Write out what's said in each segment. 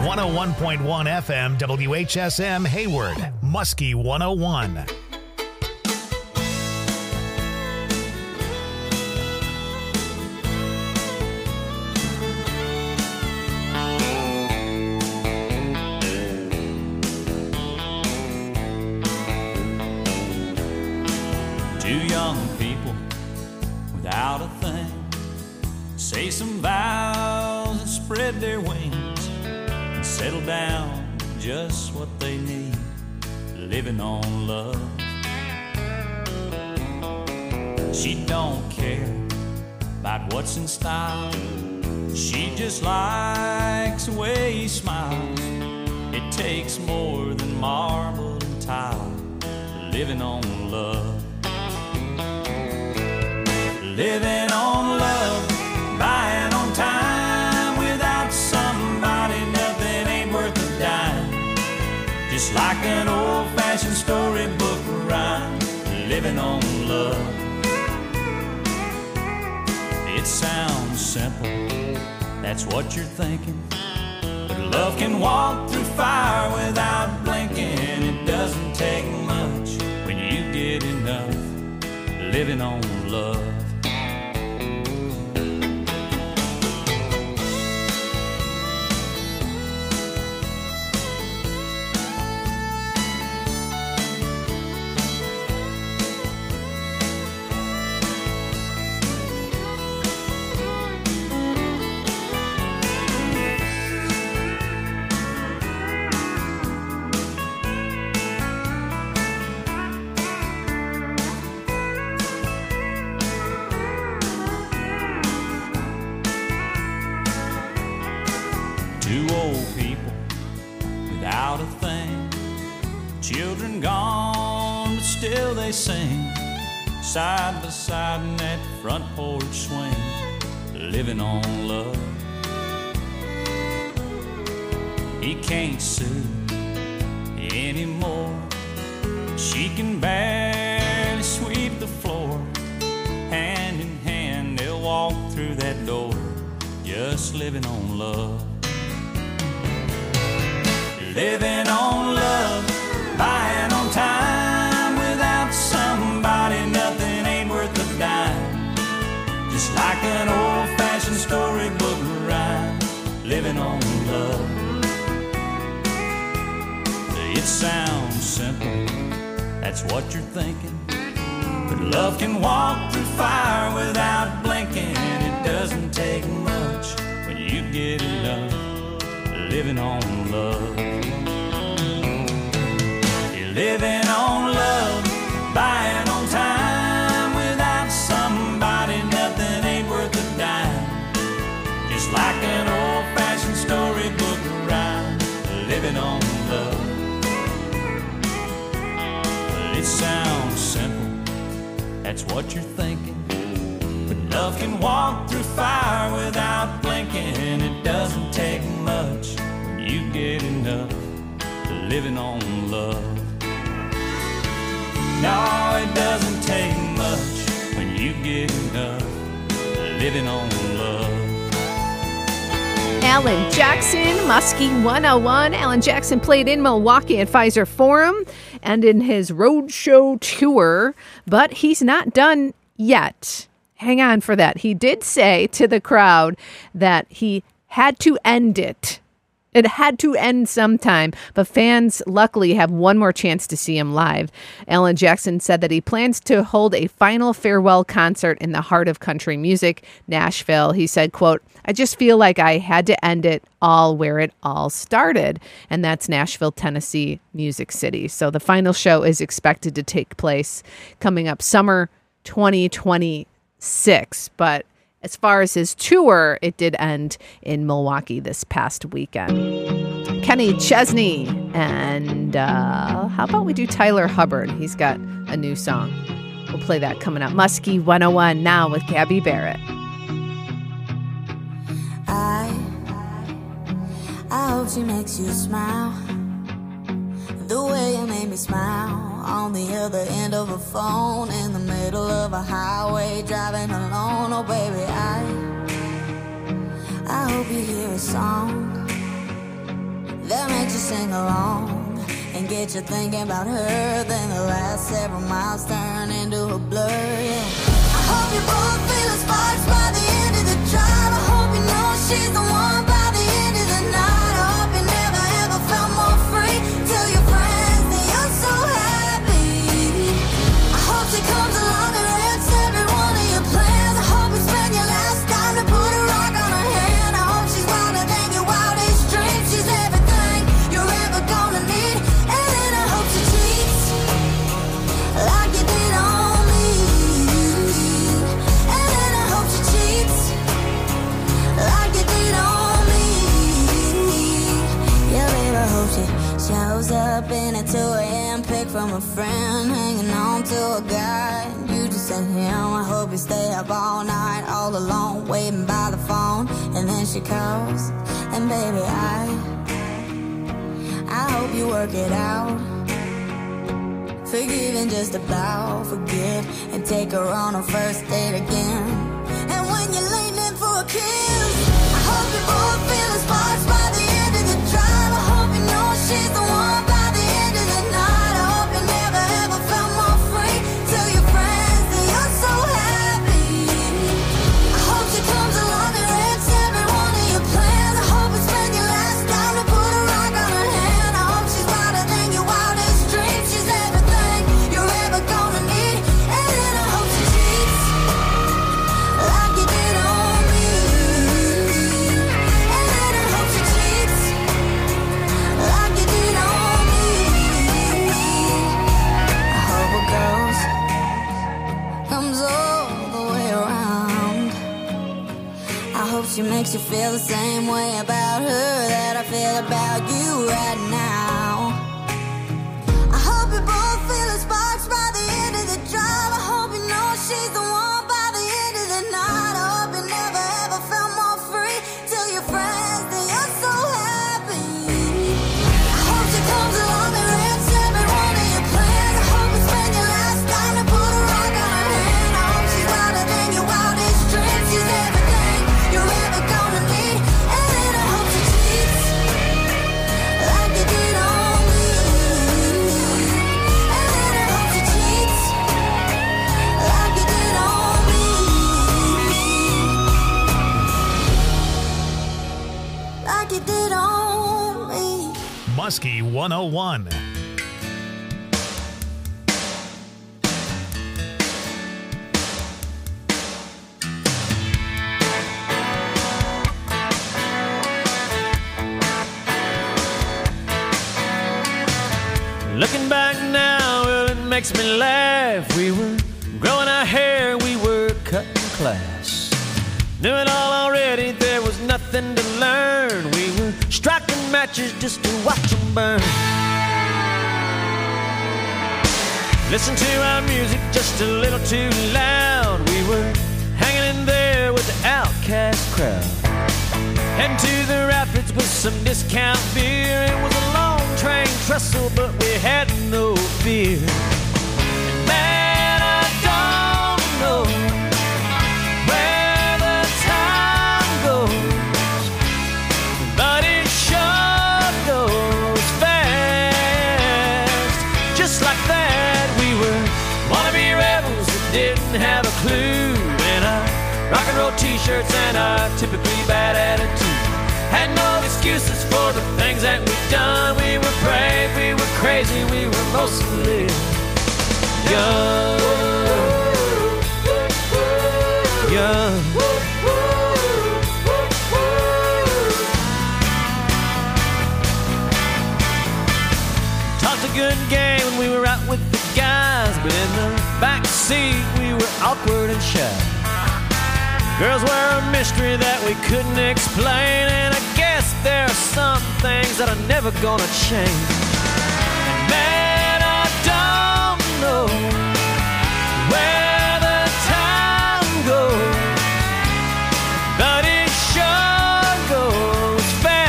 101.1 FM WHSM Hayward, Muskie 101. Two young people without a thing say some vows and spread their wings and settle down just what they need, living on love. She don't care about what's in style, she just likes the way he smiles. It takes more than marble and tile, living on love. Living on love, buying on time. Without somebody, nothing ain't worth a dime. Just like an old-fashioned storybook rhyme, living on love. It sounds simple, that's what you're thinking, but love can walk through fire without blinking. It doesn't take much when you get enough, living on love. Two old people without a thing, children gone, but still they sing, side by side in that front porch swing, living on love. He can't sue anymore, she can barely sweep the floor. Hand in hand they'll walk through that door, just living on love. Living on love, buying on time. Without somebody, nothing ain't worth a dime. Just like an old-fashioned storybook rhyme, living on love. It sounds simple, that's what you're thinking, but love can walk through fire without blinking. It doesn't take much when you get enough, living on love. You're living on love, buying on time. Without somebody, nothing ain't worth a dime. Just like an old-fashioned storybook rhyme, living on love. Well, it sounds simple, that's what you're thinking, but love can walk through fire without blinking. It doesn't take much when you get enough, living on love. No, it doesn't take much when you get enough, living on love. Alan Jackson, Muskie 101. Alan Jackson played in Milwaukee at Pfizer Forum and in his roadshow tour, but he's not done yet. Hang on for that. He did say to the crowd that he had to end it. It had to end sometime, but fans luckily have one more chance to see him live. Alan Jackson said that he plans to hold a final farewell concert in the heart of country music, Nashville. He said, quote, "I just feel like I had to end it all where it all started." And that's Nashville, Tennessee, Music City. So the final show is expected to take place coming up summer 2026. But as far as his tour, it did end in Milwaukee this past weekend. Kenny Chesney and how about we do Tyler Hubbard? He's got a new song. We'll play that coming up. Muskie 101 now with Gabby Barrett. I hope she makes you smile the way you made me smile on the other end of a phone in the middle of a highway driving alone. Oh baby, I hope you hear a song that makes you sing along and get you thinking about her. Then the last several miles turn into a blur, yeah. I hope you both feel the sparks by the end of the drive. I hope you know she's the one by the end of the night. I hope you never ever felt more free. Tell your friends that you're so happy. I hope she comes along and wrecks every one of your plans. I hope you spend your last time to put a rock on her hand. I hope she's wilder than your wildest dreams. She's everything you're ever gonna need. And then I hope she cheats like you did on me. And then I hope she cheats like you did on me. Yeah, baby, I hope she shows up in a 2 a.m. pic from a friend, hanging on to a guy you just sent him. I hope you stay up all night, all alone, waiting by the phone. And then she calls, and baby, I hope you work it out. Forgive and just about forget, and take her on a first date again. And when you're leaning for a kiss, I hope you both feel the sparks by the end of the drive. I hope you know she's the one by the end of the night. I hope you never ever felt more free. Tell your friends that you're so happy. I hope she comes along and wrecks every one of your plans. I hope you spend your last time to put a rock on her hand. I hope she's wilder than your wildest dreams. She's everything you're ever gonna need. And then I hope she cheats like you did on me. And then I hope she cheats like you did on me. I hope a girl's comes all the way around. I hope she makes you feel the same way about her that I feel about you right now. I hope you both feel the sparks by the end of the drive. I hope you know she's the one by the end of the night. I hope you never ever felt more free. Tell your friends that you're so happy. I hope she comes along and wrecks every one of your plans. I hope you spend your last time to put a rock on her hand. I hope she's wilder than your wildest dreams. She's everything you're ever gonna need. And then I hope she cheats like you did on me. And then I hope she cheats like you did on me. Like you did on me. Muskie 101. Looking back now, well, it makes me laugh. We were growing our hair, we were cutting class. Knew it all already, there was nothing to learn. We were striking matches just to watch them burn. Listen to our music just a little too loud. We were hanging in there with the outcast crowd. Heading to the rapids with some discount beer. It was a long train trestle, but we had no fear. And man, I don't know where the time goes, but it sure goes fast. Just like that, we were wannabe rebels that didn't have a clue. And our rock and roll t-shirts and our typically bad attitude had no excuses for the things that we've done. We were brave, we were crazy, we were mostly young. Young. Talked a good game when we were out with the guys, but in the back seat we were awkward and shy. Girls were a mystery that we couldn't explain, and I guess there are some things that are never gonna change. And man, I don't know where the time goes, but it sure goes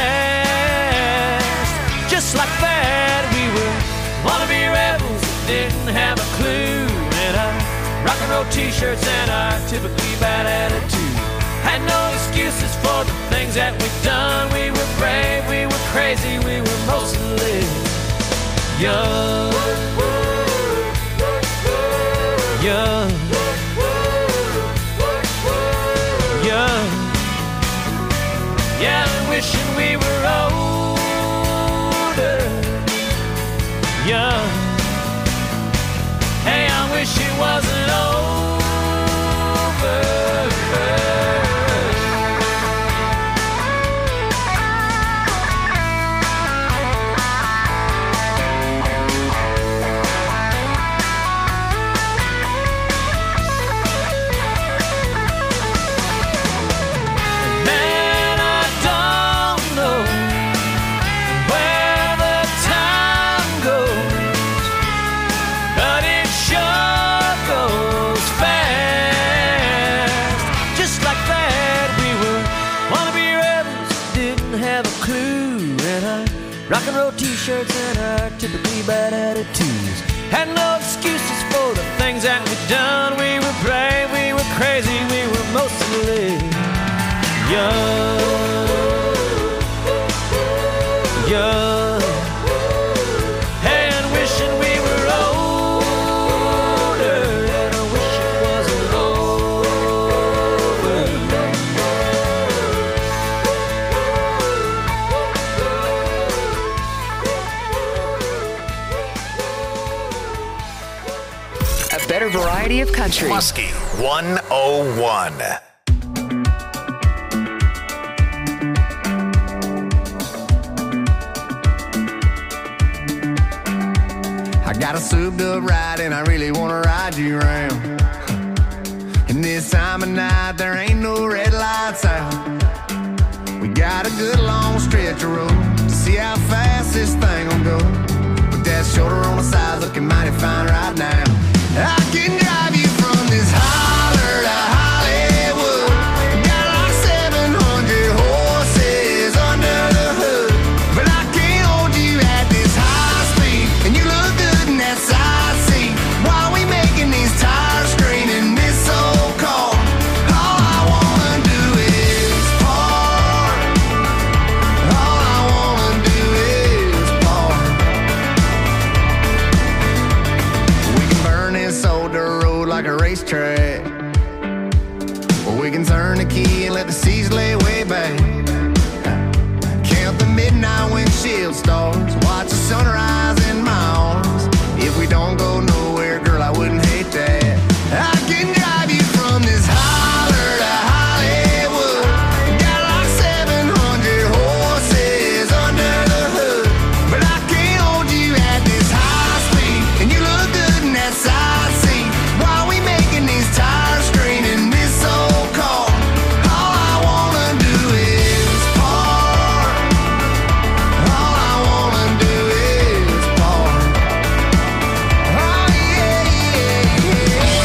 fast. Just like that, we were wannabe rebels that didn't have a clue. And our rock and roll t-shirts and our typically bad attitude had no excuses for the things that we've done. We were brave, we were crazy, we were young, young, young. Yeah, I'm wishing we were older, young. Hey, I wish it wasn't over. Rock and roll t-shirts and our typically bad attitudes. Had no excuses for the things that we'd done. We were brave, we were crazy, we were mostly young, young. Hey, and wishing we were older, and I wish it wasn't over. A better variety of country. Muskie 101. I got a souped up ride and I really wanna ride you around. And this time of night there ain't no red lights out. We got a good long stretch of road to see how fast this thing will go. With that shoulder on the side looking mighty fine right now. I can drive you from this holler to Hollywood. Got like 700 horses under the hood. But I can't hold you at this high speed. And you look good in that side seat. While we making these tires scream in this old car. All I wanna do is park. All I wanna do is park. We can burn this old dirt road like a racetrack. Or we can turn the key and let the seas lay way back. Count the midnight windshield stars. Watch the sunrise in my arms. If we don't go nowhere, girl, I wouldn't hate that. I can drive you from this holler to Hollywood. Got like 700 horses under the hood. But I can't hold you at this high speed. And you look good in that side seat. While we making these tires scream in this old car. All I wanna do is park. All I wanna do is park. Oh yeah, yeah, yeah.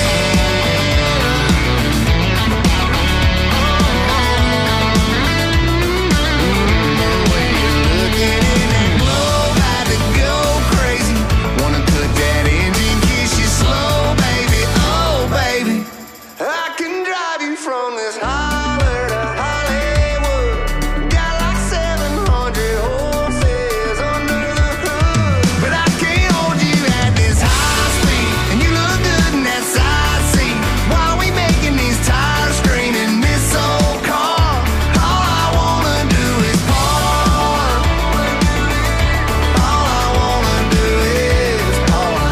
The way you're looking in that glow, about to go crazy. Wanna cut that engine, kiss you slow, baby. Oh, baby. I can drive you from this holler to Hollywood. Got like 700 horses under the hood. But I can't hold you at this high speed. And you look good in that side seat. While we making these tires scream in this old car. All I wanna do is park. All I wanna do is park.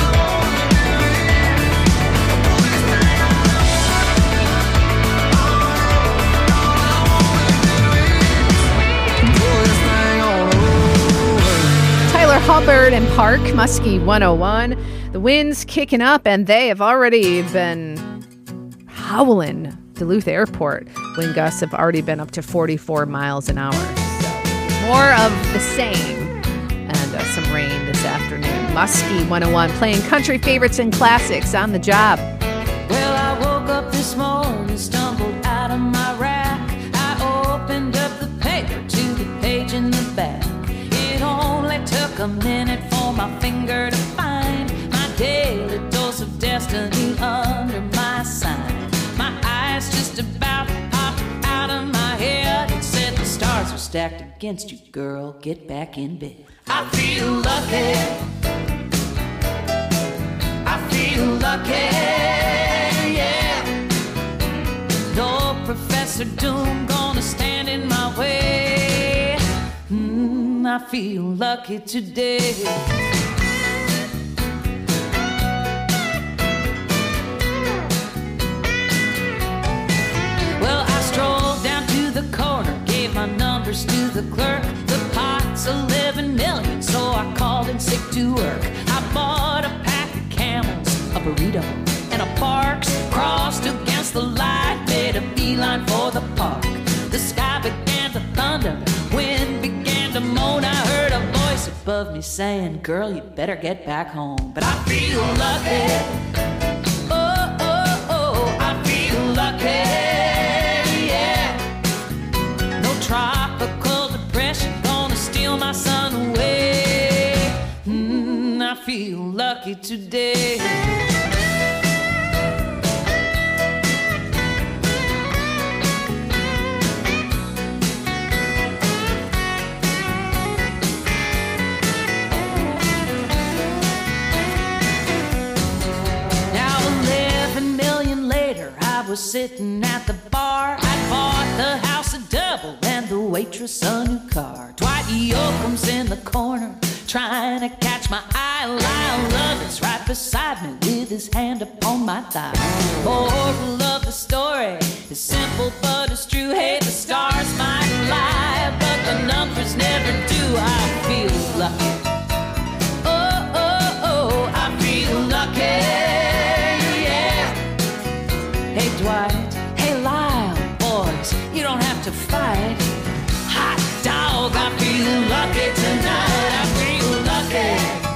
Pull this thing on over. Tyler Hubbard and Park, Muskie 101. The wind's kicking up, and they have already been howling Duluth Airport. Wind gusts have already been up to 44 miles an hour. So more of the same. And some rain this afternoon. Muskie 101 playing country favorites and classics on the job. Well, I woke up this morning, stumbled out of my rack. I opened up the paper to the page in the back. It only took a minute for my finger to find my daily dose of destiny under my sign. My eyes just about popped out of my head and said the stars are stacked against you, girl. Get back in bed. I feel lucky. feel lucky, yeah. No Professor Doom gonna stand in my way. I feel lucky today. Well, I strolled down to the corner, gave my numbers to the clerk. The pot's 11 million, so I called in sick to work. I bought a pack of Camels, a burrito, and a Parks. Crossed against the light, made a beeline for the park. The sky began to thunder, wind began to moan. I heard a voice above me saying, girl, you better get back home. But I feel lucky. Oh, oh, oh, I feel lucky. Tropical depression gonna steal my sun away. I feel lucky today. Now 11 million later, I was sitting at the bar. I bought the house a double and the waitress a new car. Dwight Yoakam's in the corner trying to catch my eye. Lyle Lovett's right beside me with his hand upon my thigh. Moral of the story is simple but it's true. Hey, the stars might lie, but the numbers never do. I feel lucky. Oh, oh, oh, I feel lucky. Yeah. Hey, Dwight. Hey, Lyle. Boys, you don't have to fight. Hot dog, I feel lucky tonight. I feel lucky.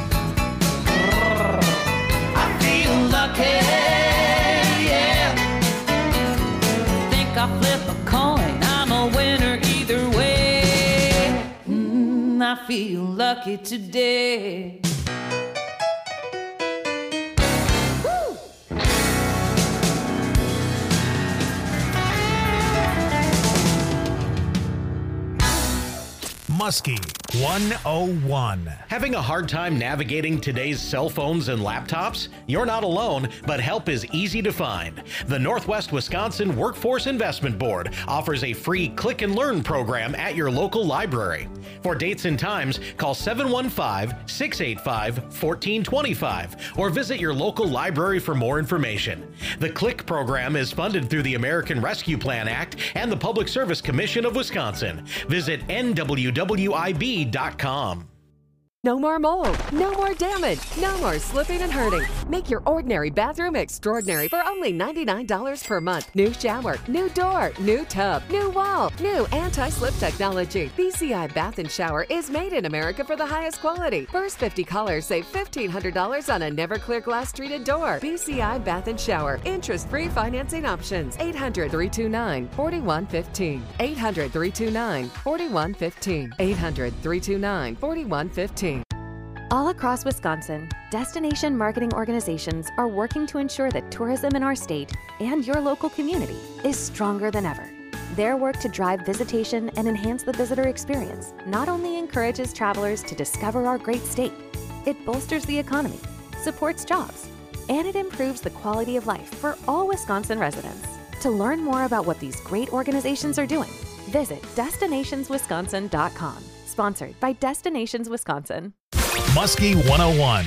I feel lucky, yeah. Think I'll flip a coin, I'm a winner either way. I feel lucky today. Muskie 101. Having a hard time navigating today's cell phones and laptops? You're not alone, but help is easy to find. The Northwest Wisconsin Workforce Investment Board offers a free click and learn program at your local library. For dates and times, call 715-685-1425 or visit your local library for more information. The CLICK program is funded through the American Rescue Plan Act and the Public Service Commission of Wisconsin. Visit nwwib.com. No more mold, no more damage, no more slipping and hurting. Make your ordinary bathroom extraordinary for only $99 per month. New shower, new door, new tub, new wall, new anti-slip technology. BCI Bath and Shower is made in America for the highest quality. First 50 callers save $1,500 on a never clear glass treated door. BCI Bath and Shower. Interest-free financing options. 800-329-4115. 800-329-4115. 800-329-4115. All across Wisconsin, destination marketing organizations are working to ensure that tourism in our state and your local community is stronger than ever. Their work to drive visitation and enhance the visitor experience not only encourages travelers to discover our great state, it bolsters the economy, supports jobs, and it improves the quality of life for all Wisconsin residents. To learn more about what these great organizations are doing, visit destinationswisconsin.com. Sponsored by Destinations Wisconsin. Muskie 101.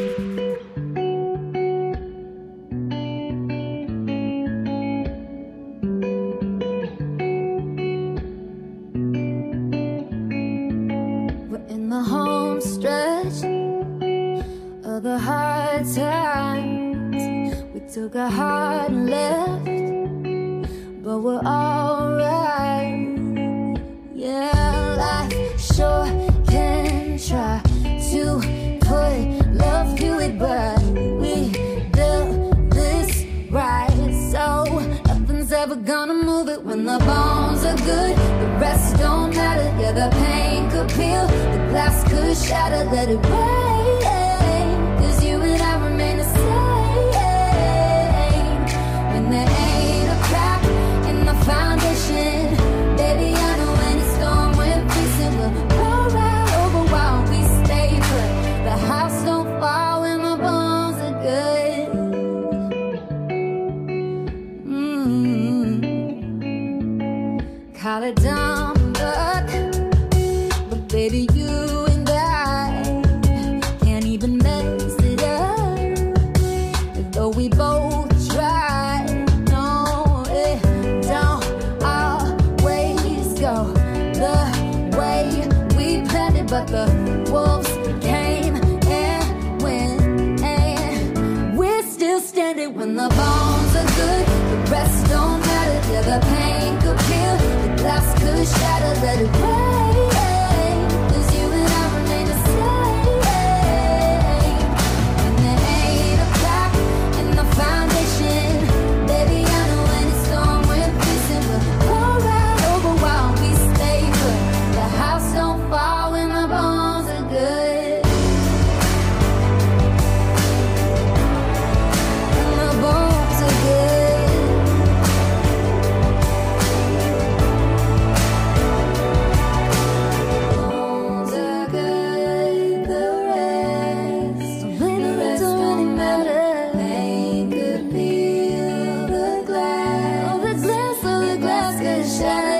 We're in the home stretch of the hard times. We took a hard left, but we're alright. Yeah, life sure can try to put love to it, but we built this right, so nothing's ever gonna move it. When the bones are good, the rest don't matter. Yeah, the pain could peel, the glass could shatter. Let it rain, 'cause you and I remain the same. When there ain't a crack in the foundation, baby, I know when it's storm we're facing, we'll roll right over while we stay put. The house don't fall when the bones are good. But baby, you and I can't even mess it up. Though we both try, no, it don't always go the way we planned it. But the wolves came and went, and we're still standing when the bones are good. The rest don't matter. Yeah, the pain could kill, the glass could shatter. Let it rain, 'cause you and I remain the same. And there ain't a crack in the foundation. Baby, I know when it's storm we're facing, but pour right over while we stay put. The house don't fall when the bones are good. And the bones are good. Bones are good, the rest don't really matter. Pain could peel the glass. Oh, the glass, oh, the glass could shatter.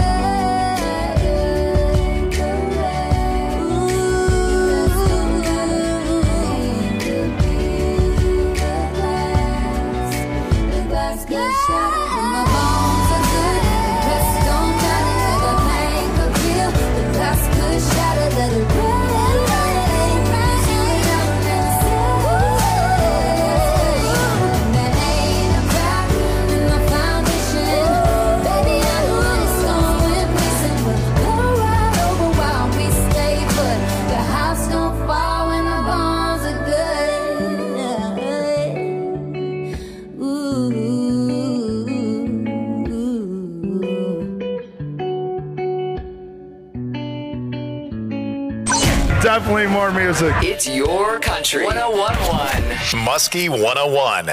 Definitely more music. It's your country. 101.1. Muskie 101.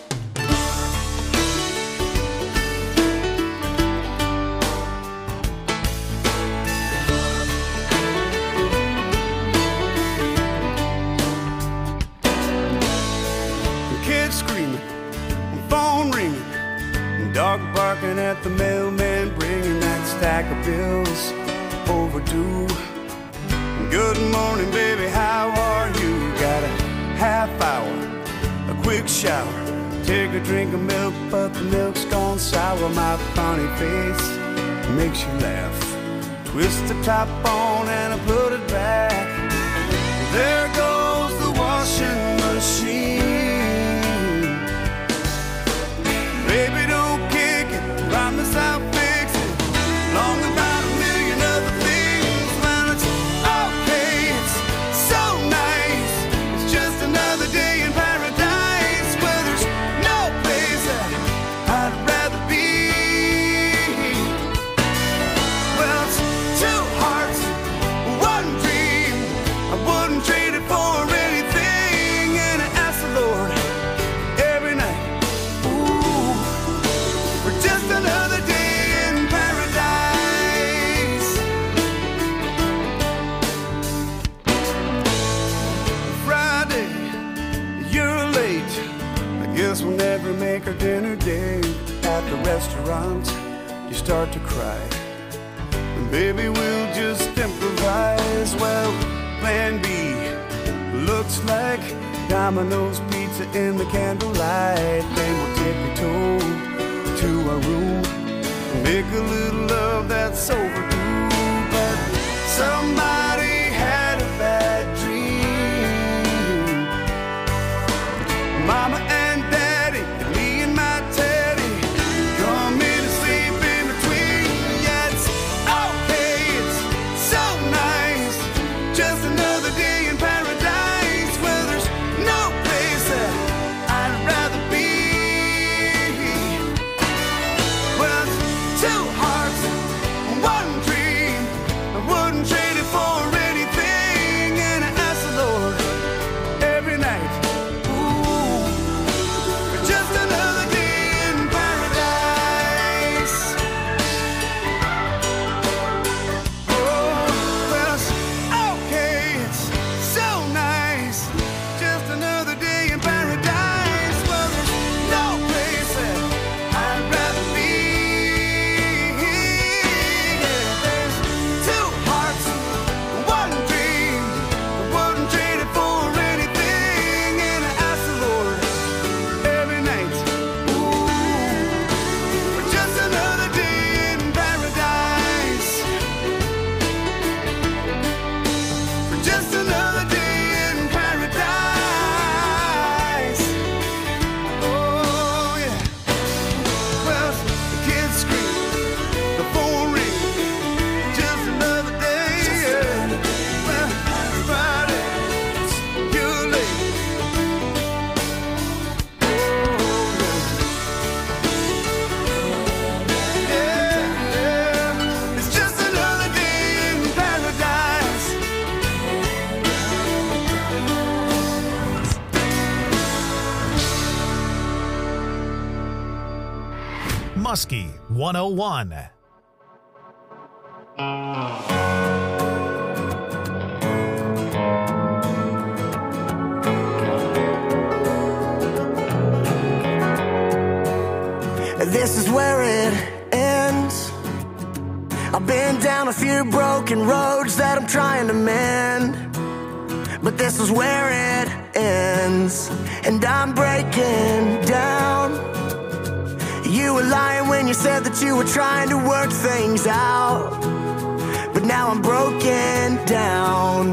Kids screaming, phone ringing, dog barking at the mailman, bringing that stack of bills overdue. Good morning, baby, how are you? Got a half hour, a quick shower, take a drink of milk, but the milk's gone sour. My funny face makes you laugh. Twist the top on and I put it back. There goes the washing machine. Baby, don't kick it, promise I'll fix it. Long about a million other things, man, it's okay, it's so nice. It's just another day in paradise where there's no place that I'd rather be. Well, it's two hearts, one dream. I wouldn't trade it for anything, and I ask the Lord every night, ooh, for just another day in paradise. Friday, you're late. I guess we'll never make our dinner date. At the restaurant, you start to cry. And baby, we'll just improvise. Well, plan B looks like Domino's pizza in the candlelight. Then we'll tippy-toe to our room and make a little love that's overdue. But somebody had a bad dream. Mama and Daddy, and me and my Teddy, come in and sleep in between. Yeah, it's okay, it's so nice. Just another day in paradise where there's no place that I'd rather be. Well, it's two hearts, one dream. I wouldn't trade it for Muskie 101. This is where it ends. I've been down a few broken roads that I'm trying to mend, but this is where it ends, and I'm breaking down. You were lying when you said that you were trying to work things out, but now I'm broken down.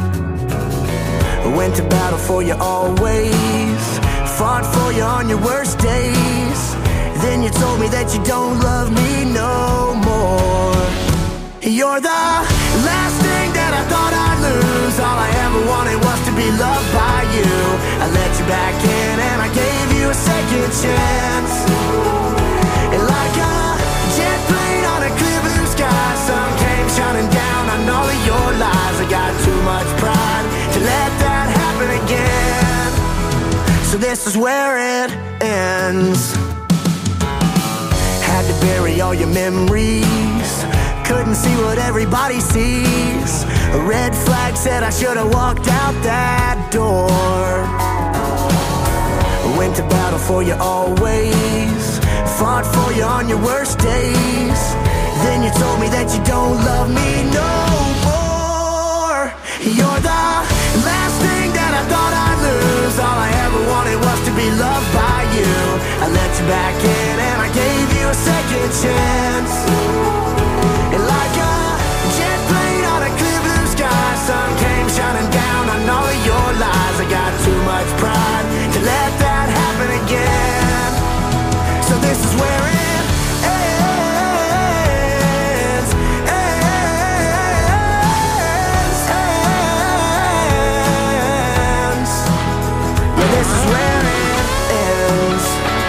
I went to battle for you always, fought for you on your worst days. Then you told me that you don't love me no more. You're the last thing that I thought I'd lose. All I ever wanted was to be loved by you. I let you back in and I gave you a second chance. And like a jet plane on a clear blue sky, sun came shining down on all of your lies. I got too much pride to let that happen again. So this is where it ends. Had to bury all your memories, couldn't see what everybody sees. A red flag said I should have walked out that door. I went to battle for you always, fought for you on your worst days. Then you told me that you don't love me no more. You're the last thing that I thought I'd lose. All I ever wanted was to be loved by you. I let you back in and I gave you a second chance. And like a jet plane on a clear blue sky, sun came shining down on all of your lies. I got too much pride to let that happen again. So this is where it ends, ends. Yeah, this is where it ends.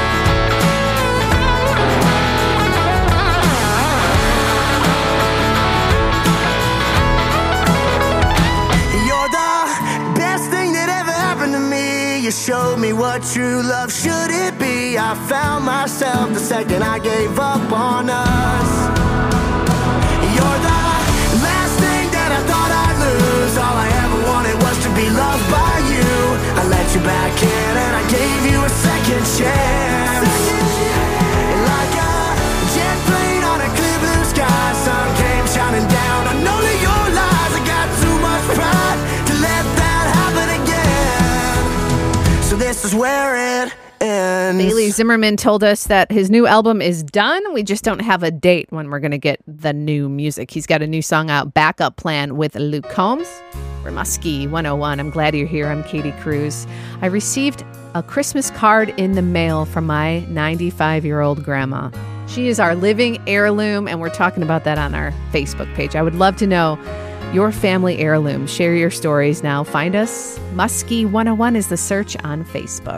You showed me what true love should it be. I found myself the second I gave up on us. You're the last thing that I thought I'd lose. All I ever wanted was to be loved by you. I let you back in and I gave you a second chance. And like a jet plane on a clear blue sky, sun came shining down on all of your lies. I got too much pride to let that happen again. So this is where it ends. Bailey Zimmerman told us that his new album is done. We just don't have a date when we're going to get the new music. He's got a new song out, Backup Plan, with Luke Combs. We're Muskie 101. I'm glad you're here. I'm Katie Cruz. I received a Christmas card in the mail from my 95-year-old grandma. She is our living heirloom, and we're talking about that on our Facebook page. I would love to know your family heirloom. Share your stories now. Find us. Muskie 101 is the search on Facebook.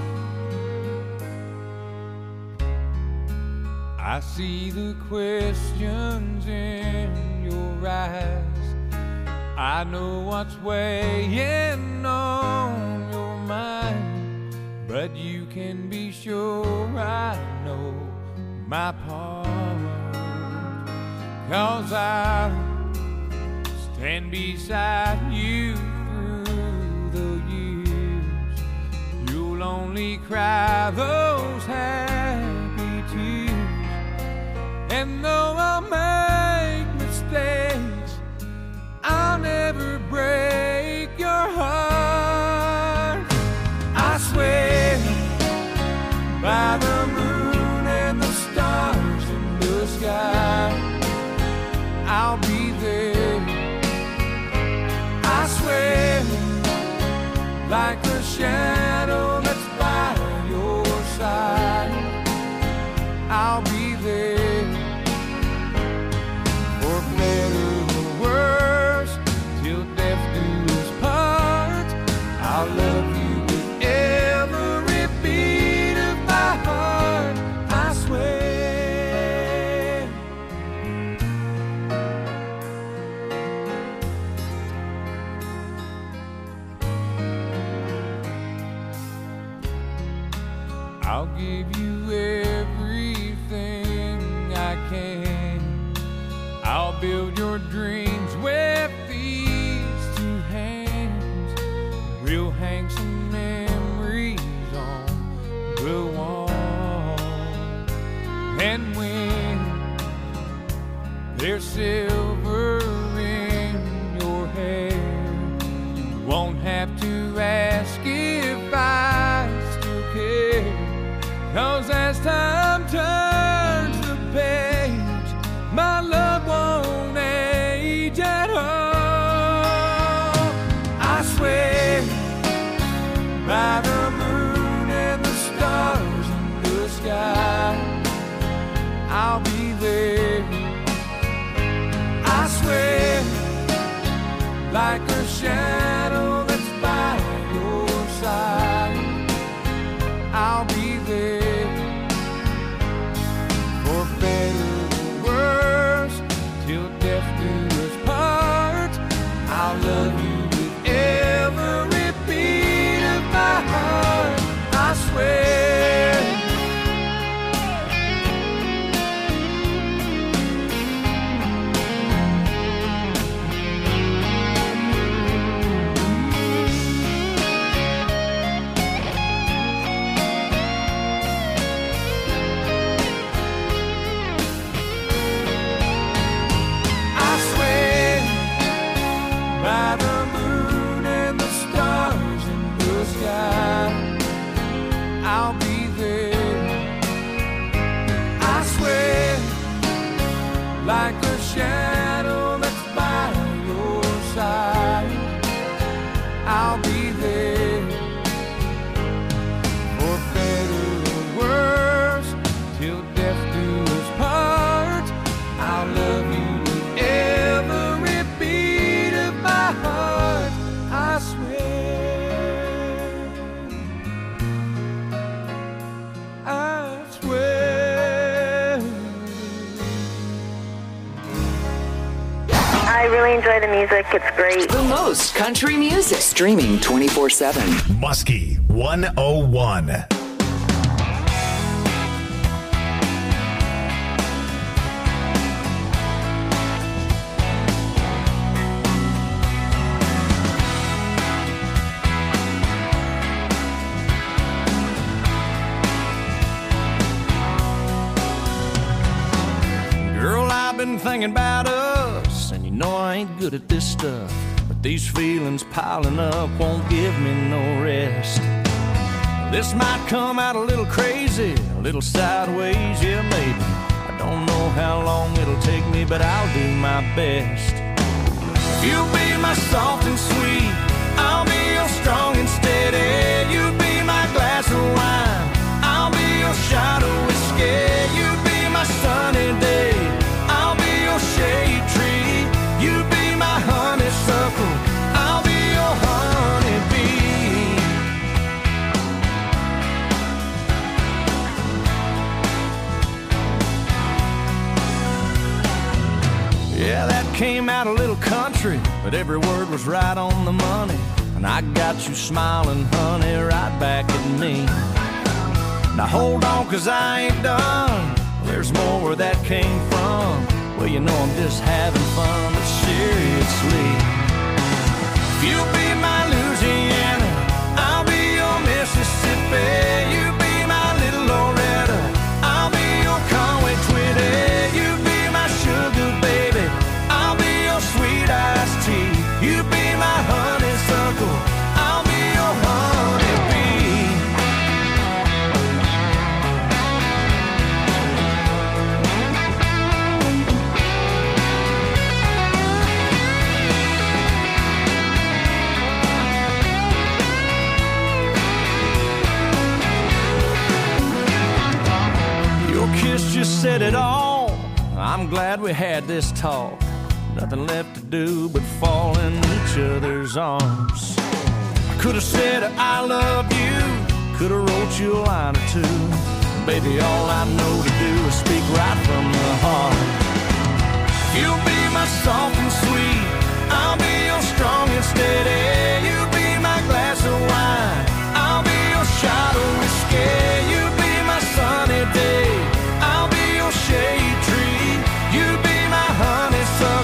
I see the questions in your eyes. I know what's weighing on your mind, but you can be sure I know my part. 'Cause I stand beside you through the years. You'll only cry those happy tears. And though I'll make mistakes, I'll never break your heart. I swear by the moon and the stars in the sky, I'll be there. I swear, like a shadow that's by your side, I'll be there. For better or worse, till death do us part, I'll love you with every beat of my heart. I swear. I'll give you everything I'll build your dreams with these two hands. We'll hang some memories on the wall. And when there's silver in your hair, you won't have to ask if I still care. 'Cause as time turns the page, my love won't age at all. I swear by the moon and the stars in the sky, I'll be there. I swear, like a shadow that's by your side, I'll be there. For better or worse, till death do us part, I'll love you with every beat of my heart. I swear. By the moon and the stars in the sky, I'll be there. I swear, like a shadow that's by your side, I'll be there. For better or worse, till death do us part, I'll love you with every beat of my heart. I swear, I swear. I really enjoy the music. It's great. The most country music. Streaming 24/7. Muskie 101. Girl, I've been thinking about us, and you know I ain't good at this stuff, but these feelings piling up won't give me no rest. This might come out a little crazy, a little sideways, yeah maybe. I don't know how long it'll take me, but I'll do my best. You'll be my soft and sweet, I'll be your strong and steady. You'll be my glass of wine, I'll be your shot of whiskey. You'll be my sunny day, I'll be your shade tree. You be my honeysuckle, I'll be your honeybee. Yeah, that came out a little country, but every word was right on the money. And I got you smiling, honey, right back at me. Now hold on, 'cause I ain't done. There's more where that came from. Well, you know I'm just having fun, but seriously, you'll be my Louisiana, I'll be your Mississippi. You be my little Loretta, I'll be your Conway Twitty. You be my sugar baby, I'll be your sweet iced tea. You be my honeysuckle, I'll be your honeybee. Kiss just said it all. I'm glad we had this talk. Nothing left to do but fall in each other's arms. I could have said I love you, could have wrote you a line or two. Baby, all I know to do is speak right from the heart. You'll be my soft and sweet, I'll be your strong and steady. You'll be my glass of wine, I'll be your shot of whiskey. You'll be my sunny day, I'll be your shade tree. You be my honeysuckle,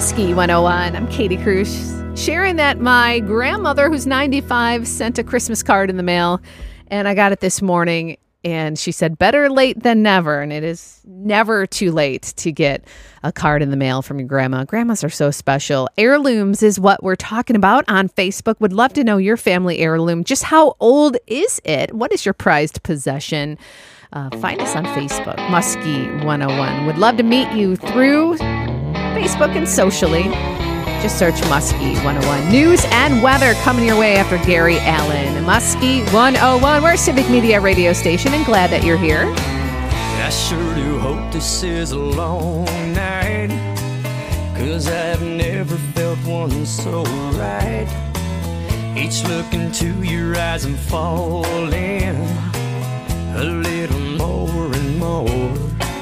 Muskie 101. I'm Katie Cruz, sharing that my grandmother, who's 95, sent a Christmas card in the mail, and I got it this morning, and she said, better late than never, and it is never too late to get a card in the mail from your grandma. Grandmas are so special. Heirlooms is what we're talking about on Facebook. Would love to know your family heirloom. Just how old is it? What is your prized possession? Find us on Facebook, Muskie 101. Would love to meet you through Facebook and socially. Just search Muskie 101. News and weather coming your way after Gary Allen. Muskie 101. We're a Civic Media radio station, and glad that you're here. I sure do hope this is a long night, 'cause I've never felt one so right. Each look into your eyes and falling a little more and more.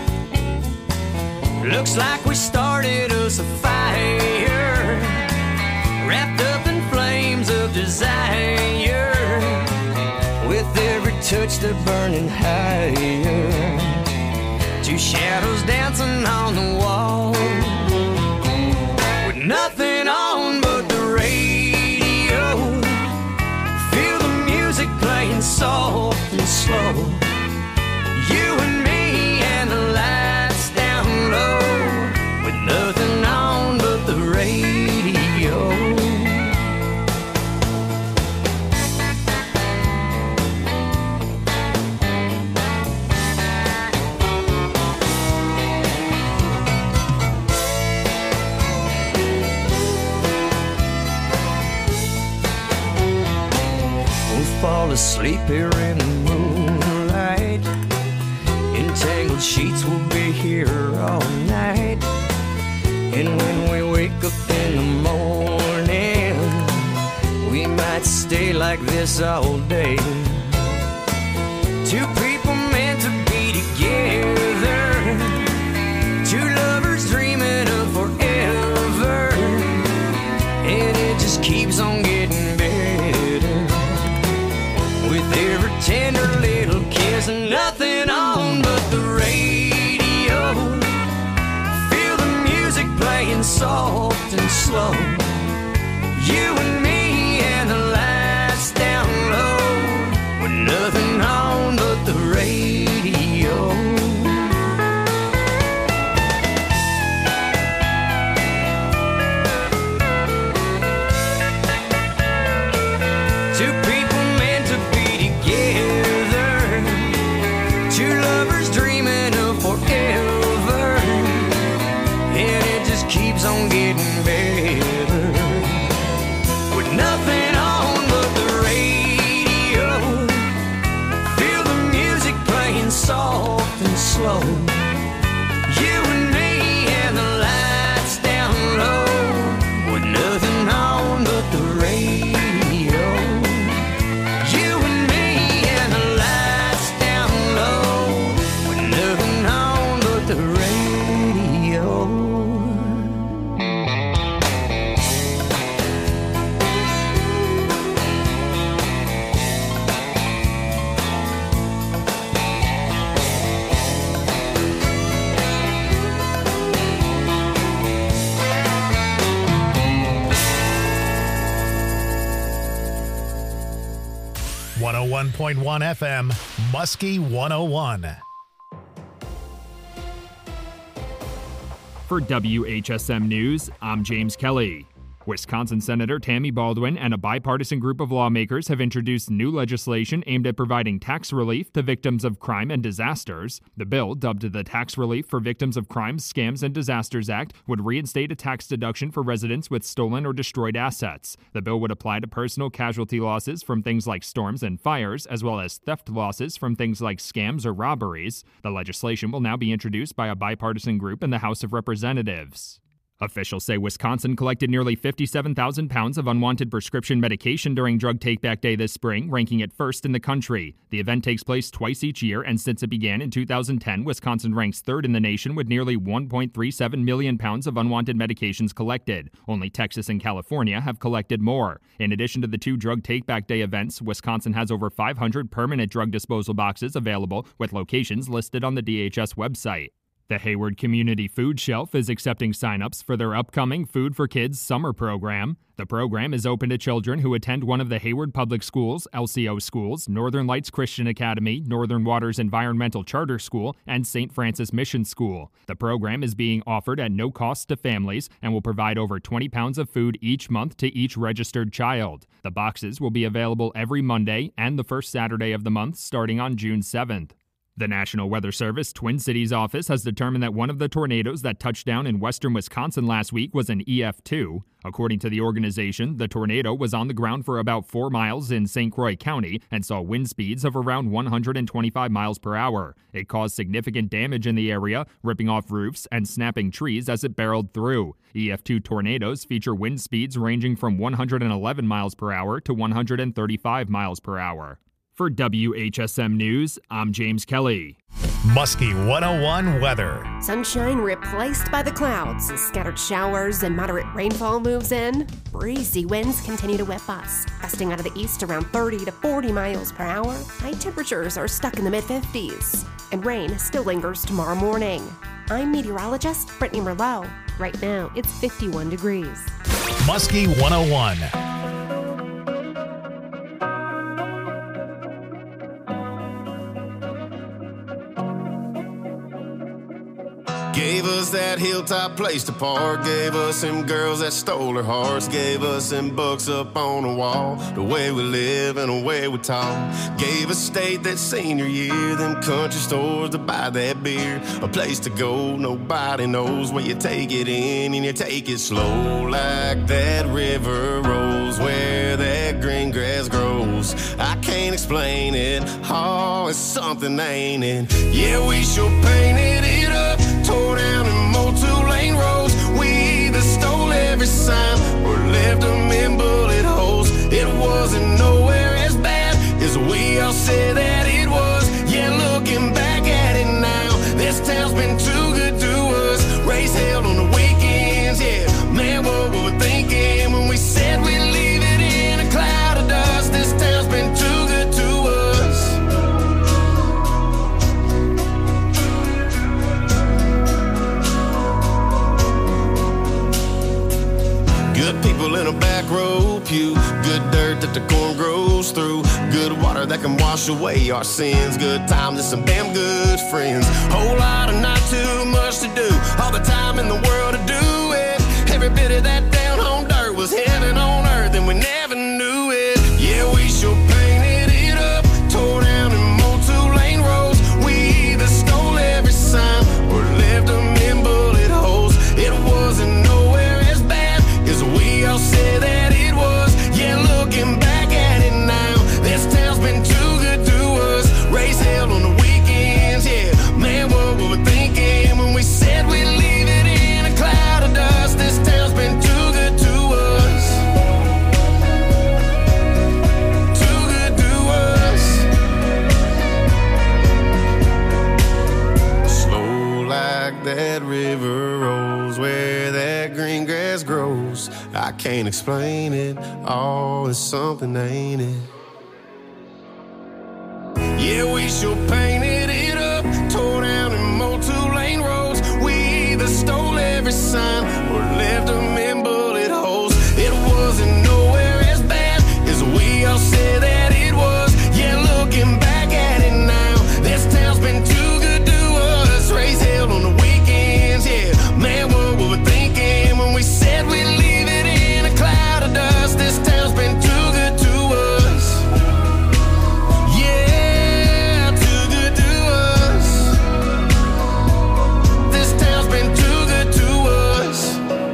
Looks like we started us a fire, wrapped up in flames of desire, with every touch they're burning higher. Two shadows dancing on the wall, with nothing on but the radio. Feel the music playing soft and slow. You and me and the lights down low, with nothing on but the radio. We'll fall asleep here in the moonlight. Entangled sheets will be here all night. And when we wake up in the morning, we might stay like this all day. Two people meant to be together, two lovers dreaming of forever, and it just keeps on getting better, with every tender little kiss and nothing on but the radio. Feel the music playing soft and slow. You and me and the lights down low, with nothing on but the radio. Two people meant to be together, two lovers dreaming of forever, and it just keeps on getting better, with nothing on but the radio. Feel the music playing soft and slow. You and me and the lights down low, with nothing on but the radio. You and me and the lights down low, with nothing on but the radio. .1 FM, Muskie 101. For WHSM News, I'm James Kelly. Wisconsin Senator Tammy Baldwin and a bipartisan group of lawmakers have introduced new legislation aimed at providing tax relief to victims of crime and disasters. The bill, dubbed the Tax Relief for Victims of Crimes, Scams, and Disasters Act, would reinstate a tax deduction for residents with stolen or destroyed assets. The bill would apply to personal casualty losses from things like storms and fires, as well as theft losses from things like scams or robberies. The legislation will now be introduced by a bipartisan group in the House of Representatives. Officials say Wisconsin collected nearly 57,000 pounds of unwanted prescription medication during Drug Take-Back Day this spring, ranking it first in the country. The event takes place twice each year, and since it began in 2010, Wisconsin ranks third in the nation with nearly 1.37 million pounds of unwanted medications collected. Only Texas and California have collected more. In addition to the two Drug Take-Back Day events, Wisconsin has over 500 permanent drug disposal boxes available, with locations listed on the DHS website. The Hayward Community Food Shelf is accepting sign-ups for their upcoming Food for Kids summer program. The program is open to children who attend one of the Hayward Public Schools, LCO schools, Northern Lights Christian Academy, Northern Waters Environmental Charter School, and St. Francis Mission School. The program is being offered at no cost to families and will provide over 20 pounds of food each month to each registered child. The boxes will be available every Monday and the first Saturday of the month starting on June 7th. The National Weather Service Twin Cities office has determined that one of the tornadoes that touched down in western Wisconsin last week was an EF2. According to the organization, the tornado was on the ground for about 4 miles in St. Croix County and saw wind speeds of around 125 miles per hour. It caused significant damage in the area, ripping off roofs and snapping trees as it barreled through. EF2 tornadoes feature wind speeds ranging from 111 miles per hour to 135 miles per hour. For WHSM News, I'm James Kelly. Muskie 101 weather. Sunshine replaced by the clouds as scattered showers and moderate rainfall moves in. Breezy winds continue to whip us, gusting out of the east around 30 to 40 miles per hour. High temperatures are stuck in the mid-50s, and rain still lingers tomorrow morning. I'm meteorologist Brittany Merlot. Right now, it's 51 degrees. Muskie 101. Gave us that hilltop place to park. Gave us them girls that stole our hearts. Gave us them books up on the wall. The way we live and the way we talk. Gave us state that senior year. Them country stores to buy that beer. A place to go, nobody knows. Where you take it in and you take it slow. Like that river rolls where that green grass grows. I can't explain it. Oh, it's something, ain't it? Yeah, we sure painted it up. Tore down and mowed 2-lane roads. We either stole every sign or left them in bullet holes. It wasn't nowhere as bad as we all said that it was. Yeah, looking back at it now, this town's been too good to us. Race held on the weekends, yeah. Man, what were we thinking when we said we'd leave it in a cloud of dust? This town's been too good to us. Good people in a back row pew. Good dirt that the corn grows through. Good water that can wash away our sins. Good times and some damn good friends. Whole lot of not too much to do. All the time in the world to do it. Every bit of that down home dirt was heaven on earth and we never knew it. Yeah, we sure painted it up. Tore down and mowed 2-lane roads. We either stole every sign or left them in bullet holes. It wasn't nowhere as bad as we all said that it was. Yeah, looking back at it now, this town's been too good to us. Race held on the weekends, yeah. Man, what were we thinking when we said we'd leave it in a cloud of dust? This town's been too good to us. Too good to us. Slow like that river rolls where that green grass grows. I can't explain it. Oh, it's something, ain't it? Yeah, we sure painted it up. Tore down and mowed 2-lane roads. We either stole every sign or left them in bullet holes. It wasn't nowhere as bad as we all said that it was. Yeah, looking back at it now, this town's been too good to us. Race held on the weekends, yeah. Man, what were we thinking when we said we'd leave it in a cloud of dust? This town's been too good to us. Yeah, too good to us. This town's been too good to us.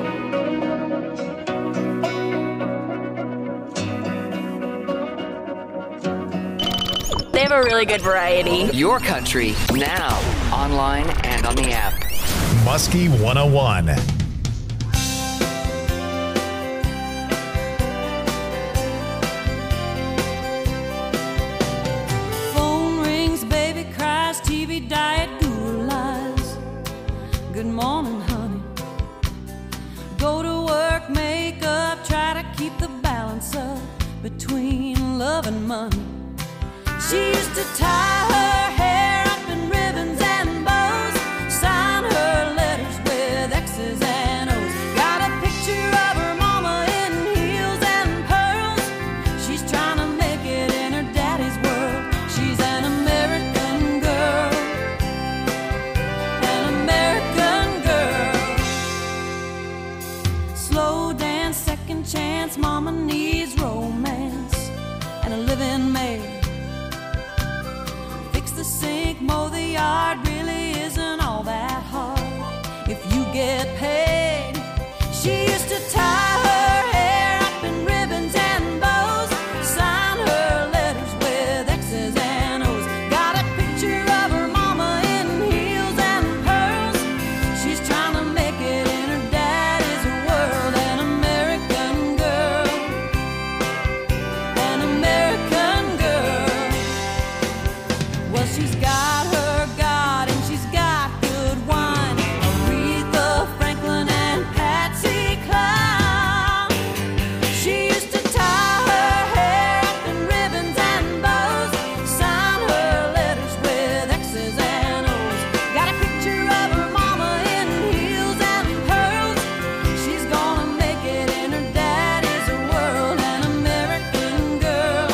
They have a really good variety. Your country, now, online and on the app. Muskie 101. Phone rings, baby cries, TV diet, guru lies. Good morning, honey. Go to work, make up, try to keep the balance up between love and money. She used to tie her hair up in ribbons and bows, sign her a living maid. Fix the sink, mow the yard, really isn't all that hard if you get paid. She used to tie her hair up in ribbons and bows, sign her letters with X's and O's. Got a picture of her mama in heels and pearls. She's trying to make it in her daddy's world. An American girl, an American girl. Well, she's got her God and she's got good wine. Aretha Franklin and Patsy Cline. She used to tie her hair up in ribbons and bows, sign her letters with X's and O's. Got a picture of her mama in heels and pearls. She's gonna make it in her daddy's world. An American girl,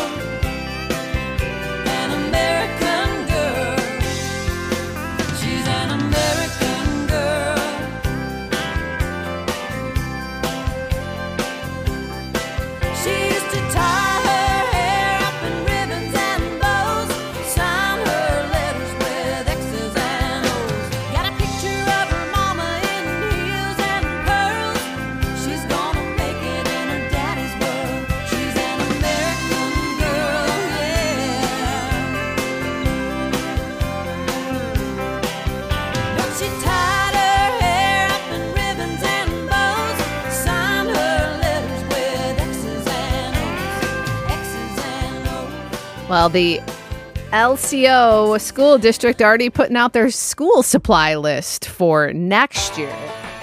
an American girl. She's an American girl. She used to tie her hair up in ribbons and bows, sign her letters with X's and O's. Got a picture of her mama in heels and pearls. She's gonna make it in her daddy's world. She's an American girl, yeah. But she tied her hair up in ribbons and bows, signed her letters with X's and O's, X's and O's. Well, the LCO school district already putting out their school supply list for next year.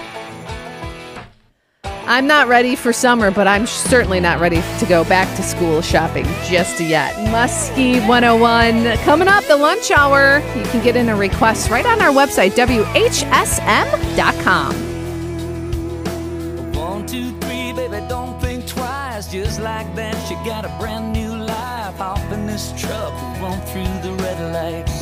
I'm not ready for summer, but I'm certainly not ready to go back to school shopping just yet. Muskie 101 coming up, the lunch hour. You can get in a request right on our website, WHSM.com. 1, 2, 3, baby, don't think twice. Just like that, she got a brand new life. Hop in this truck, we'll run through the red lights.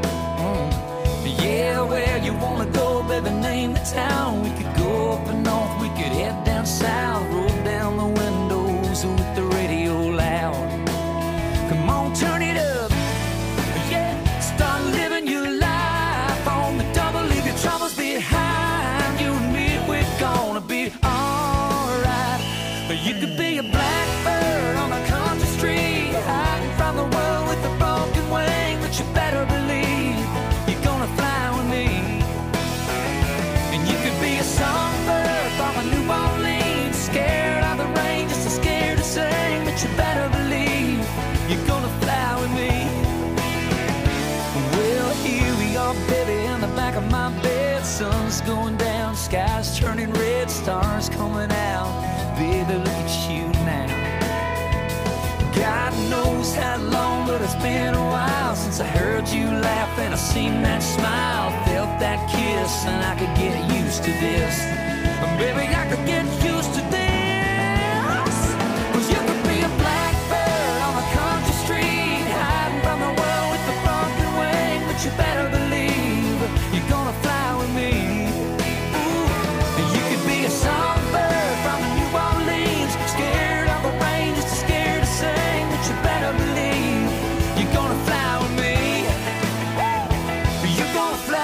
Yeah, where you wanna go, baby, name the town. We could go up and north, we could head down south. Roll down the windows with the radio loud. Come on, turn it up. Yeah, start living your life on the double. Leave your troubles behind. You and me, we're gonna be alright. You could be a blackbird on a country street, hiding from the world with a broken wing. But you better believe you're gonna fly with me. And you could be a songbird from a New Orleans, scared of the rain, just as scared to sing. But you better believe you're gonna fly with me. Well, here we are, baby, in the back of my bed. Sun's going down, sky's turning red, stars coming out. Baby, look at you now. God knows how long, but it's been a while since I heard you laugh and I seen that smile, felt that kiss, and I could get used to this. Baby, I could get used to this. 'Cause you could be a blackbird on a country street, hiding from the world with a broken wing. But you better believe you're gonna fly with me. Ooh, and you could be a songbird from New Orleans, scared of the rain, just as scared to sing. But you better believe you're gonna fly with me. You're gonna fly.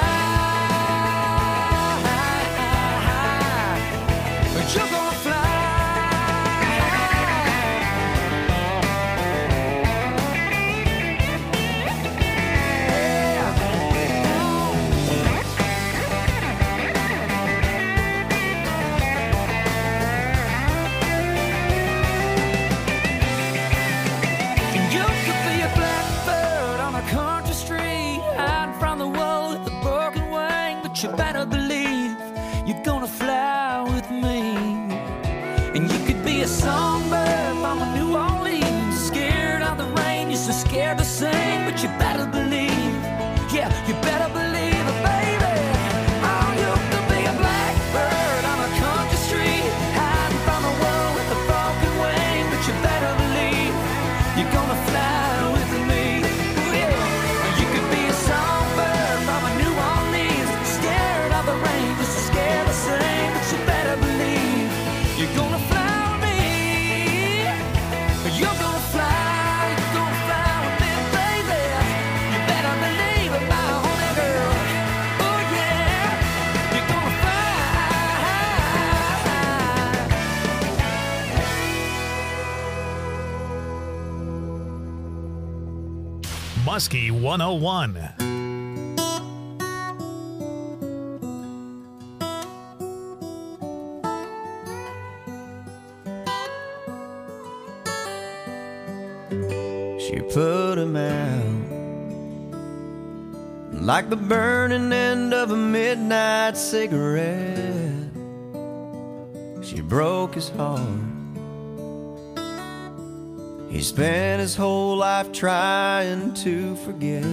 You're gonna fly. You could be a blackbird on a country street, hiding from the world with a broken wing. But you better believe you're gonna fly with me. And you could be a songbird from a New Orleans, scared of the rain, you're so scared to sing. But you better believe, yeah, you better believe it, baby. Oh, you could be a blackbird on a country street, hiding from the world with a broken wing. But you better believe you're gonna fly with me. Ooh, yeah. You could be a songbird from a New Orleans, scared of the rain, just as scared to sing. But you better believe you're gonna fly with me. You're gonna fly. Muskie 101. She put him out like the burning end of a midnight cigarette. She broke his heart. He spent his whole life trying to forget.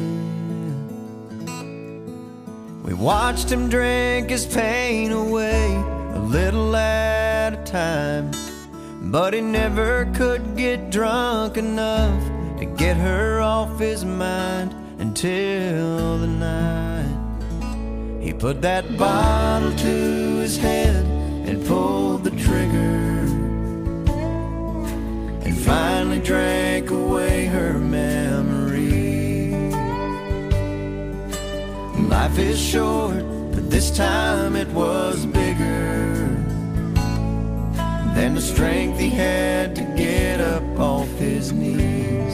We watched him drink his pain away a little at a time, but he never could get drunk enough to get her off his mind until the night he put that bottle to his head and pulled the trigger, and finally drank away her memory. Life is short, but this time it was bigger than the strength he had to get up off his knees.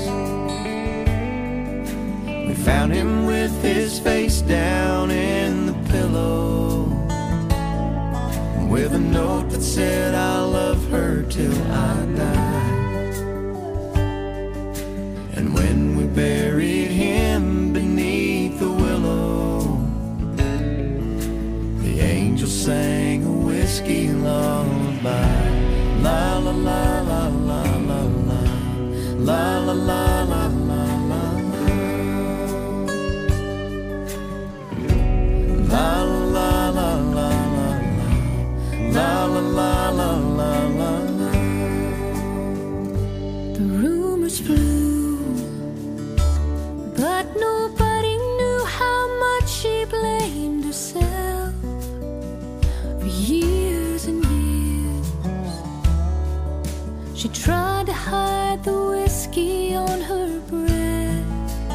We found him with his face down in the pillow, with a note that said, "I'll love her till I die." And when we buried him beneath the willow, the angel sang a whiskey lullaby. La la la la la la la, la la la la la la, la la la la la, la la la la la la. The rumors flew, but nobody knew how much she blamed herself for years and years. She tried to hide the whiskey on her breath.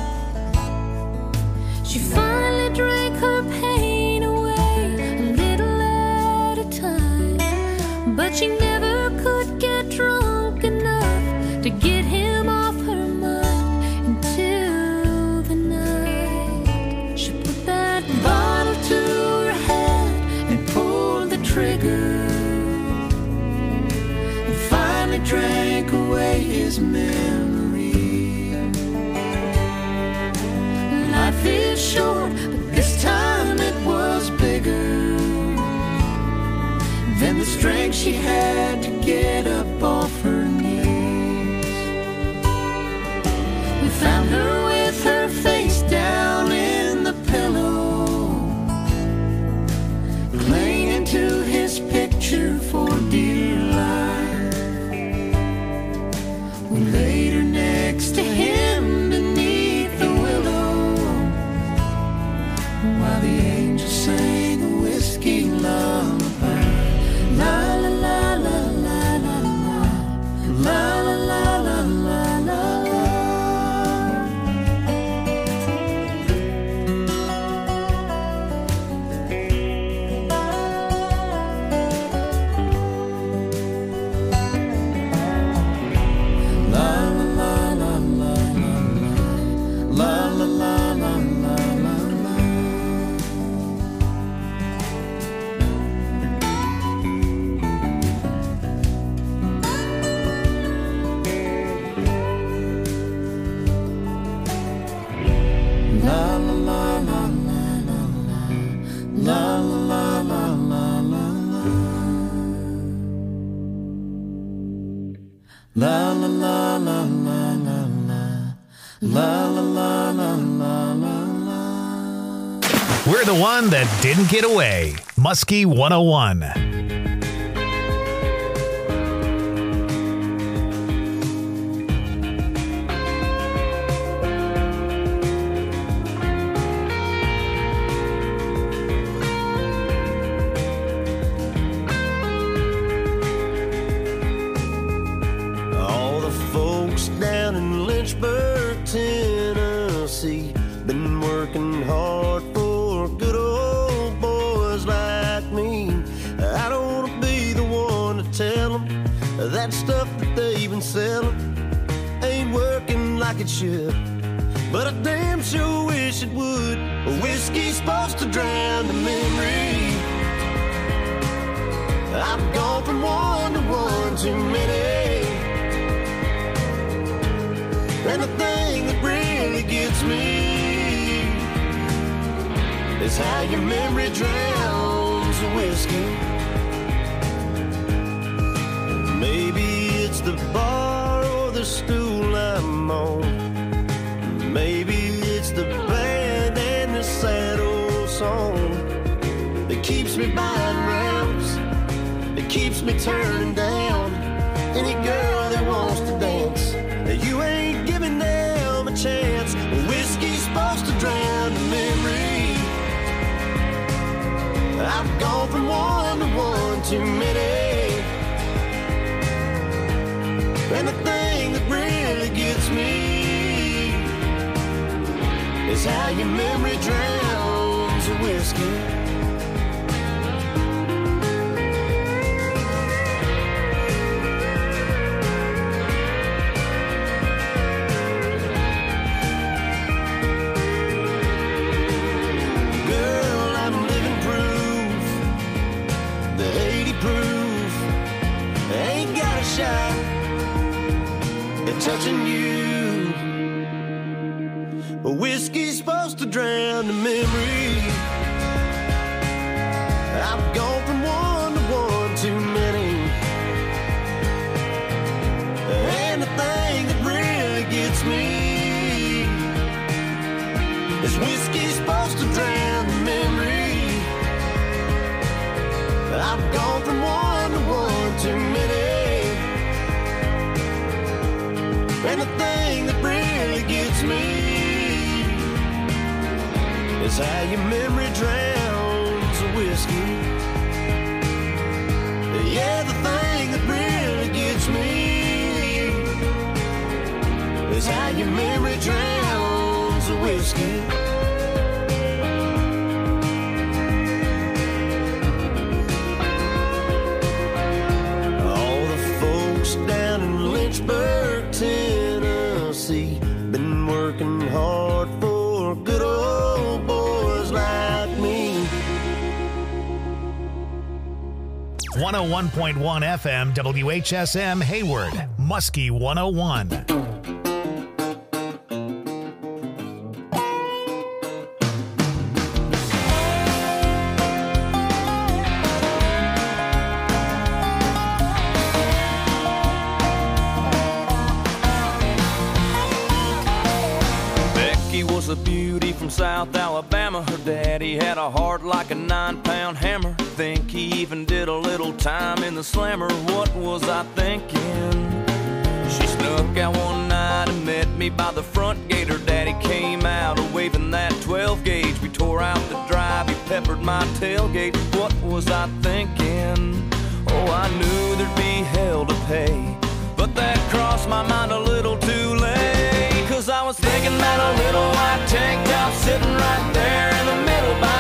She finally drank her pain away a little at a time, but she never could get drunk enough to get him off her mind until the night she put that bottle to her head and pulled the trigger, and finally drank away his memory. Life is short, but this time it was bigger than the strength she had to get up off her knees. We found her with her face down in the pillow, clinging to his picture for dear life. We laid her next to him beneath the willow, while the angel sang a whiskey lullaby. La la la la la la la, la la la la la la. La la la la la la la, la la la la la la la. We're the one that didn't get away. Muskie 101. All the folks down in Lynchburg, Tennessee, been working hard for good old boys like me. I don't want to be the one to tell them that stuff that they've been selling ain't working like it should. but I damn sure wish it would. Whiskey's supposed to drown the memory. I've gone from one to one too many. And the thing that really gets me is how your memory drowns the whiskey. Maybe it's the bar or the stool I'm on. Maybe it's the band and the sad old song that keeps me buying rounds, that keeps me turning down any girl that wants to dance. You ain't giving them a chance. Whiskey's supposed to drown the memory. I've gone from one to one too many. And the thing that really gets me is how your memory drowns the whiskey. Touching you. Whiskey's supposed to drown the memory. I've gone from one to one too many. And the thing that really gets me is whiskey's supposed to drown the memory. I've gone from one to one too many. And the thing that really gets me is how your memory drowns the whiskey. Yeah, the thing that really gets me is how your memory drowns the whiskey. All the folks down in Lynchburg, Tennessee, been working hard for good old boys like me. 101.1 FM WHSM Hayward, Muskie 101. A beauty from South Alabama. Her daddy had a heart like a 9-pound hammer. Think he even did a little time in the slammer. What was I thinking? She snuck out one night and met me by the front gate. Her daddy came out waving that 12 gauge. We tore out the drive, he peppered my tailgate. What was I thinking? Oh, I knew there'd be hell to pay, but that crossed my mind a little too late. 'Cause I was thinking that a little white tank